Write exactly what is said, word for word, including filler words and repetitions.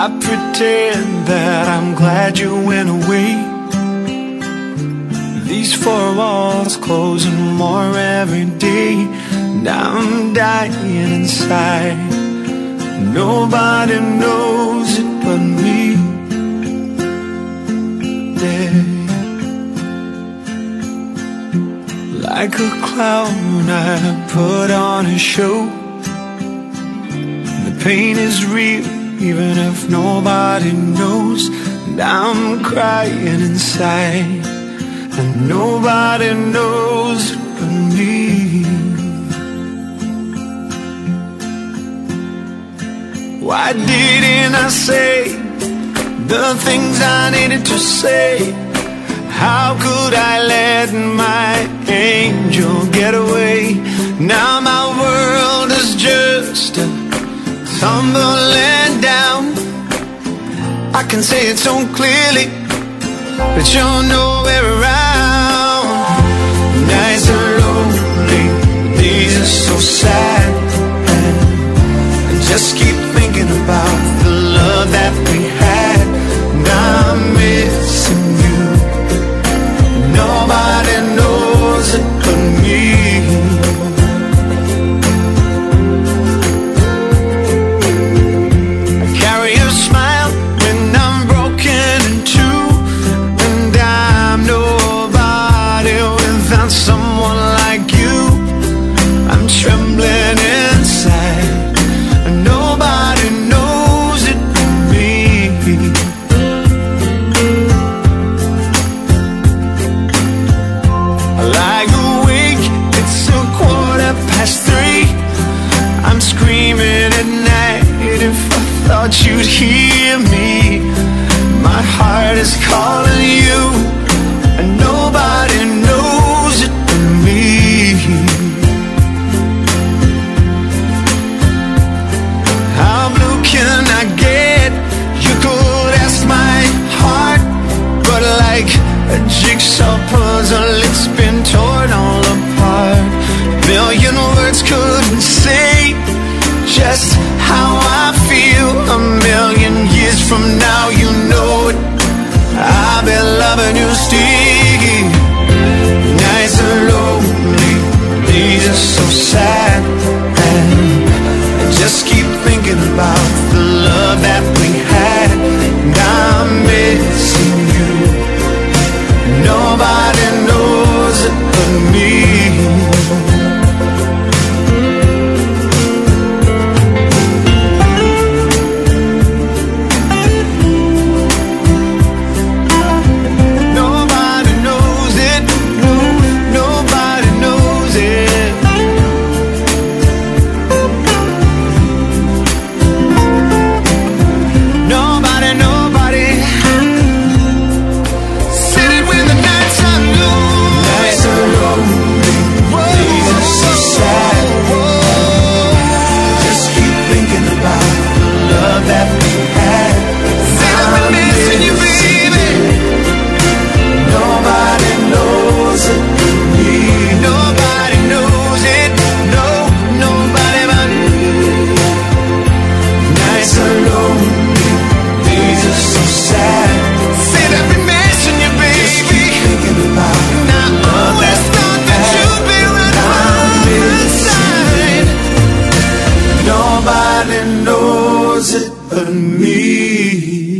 I pretend that I'm glad you went away. These four walls closing more every day. Now I'm dying inside. Nobody knows it but me. Yeah. Like a clown, I put on a show. The pain is real, even if nobody knows. And I'm crying inside, and nobody knows it but me. Why didn't I say the things I needed to say? How could I let my angel get away? Now my world is just a tumbling down. I can say it so clearly, but you're nowhere around. Nights are lonely, days are so sad, and I just keep thinking about the love that we had. Now I'm missing you. Nobody knows it but me. I carry a smile when I'm broken in two, and I'm nobody without someone like you. I'm trembling inside, and nobody knows it but me. I lie awake, it's a quarter past three. I'm screaming at night if I thought you'd hear me. My heart is calling you, and nobody knows it but me. How blue can I get? You could ask my heart, but like a jigsaw puzzle, it's been torn all apart. A million words couldn't say just how I feel. A million years from now, you know it, I'll be loving you still. Nights are lonely, days are so sad, and I just keep thinking about the love that we had. And I'm missing you. Nobody knows it but me. Nobody knows it. No, nobody knows it. Nobody, nobody. Said it when the nights are lonely. Nights are lonely, days are so sad. Just keep thinking about the love that we had. Said I've been missing you, baby. Nobody knows it but me. Nobody knows it. No, nobody but me. Nights are lonely, days are so sad. Said I've been missing you, baby. Thinking about and I always thought that you'd be right by my side. Nobody knows it but me.